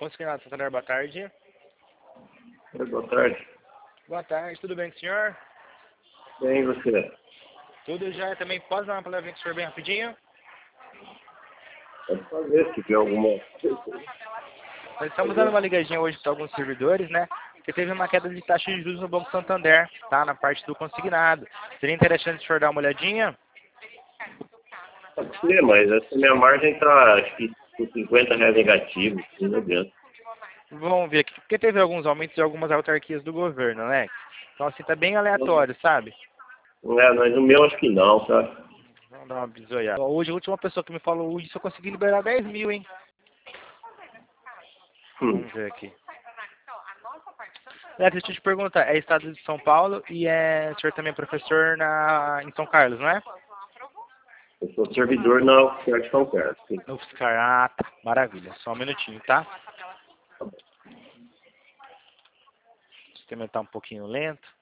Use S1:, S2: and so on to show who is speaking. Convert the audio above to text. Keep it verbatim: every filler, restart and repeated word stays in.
S1: Consignado Santander, boa tarde.
S2: Boa tarde.
S1: Boa tarde, tudo bem com o senhor?
S2: Bem, e você?
S1: Tudo já também. Posso dar uma palavrinha com o senhor bem rapidinho?
S2: Pode fazer, se tiver alguma coisa.
S1: Nós estamos dando uma ligadinha hoje para alguns servidores, né? Que teve uma queda de taxa de juros no Banco Santander, tá? Na parte do consignado. Seria interessante o senhor dar uma olhadinha?
S2: Pode ser, mas essa minha margem está, acho que, com cinquenta reais negativo, não adianta.
S1: Vamos ver aqui, porque teve alguns aumentos de algumas autarquias do governo, né? Então, assim, tá bem aleatório, sabe?
S2: Não é, mas no meu acho que não, tá?
S1: Vamos dar uma bisoiada. Hoje, a última pessoa que me falou isso, eu consegui liberar dez mil, hein?
S2: Hum.
S1: Vamos ver aqui. É, deixa eu te perguntar, é estado de São Paulo e é, o senhor também é professor na, em São Carlos, não é?
S2: Eu sou servidor na UFSCar de São Carlos. Sim.
S1: UFSCar, ah, tá. Maravilha. Só um minutinho, tá? O sistema tá um pouquinho lento.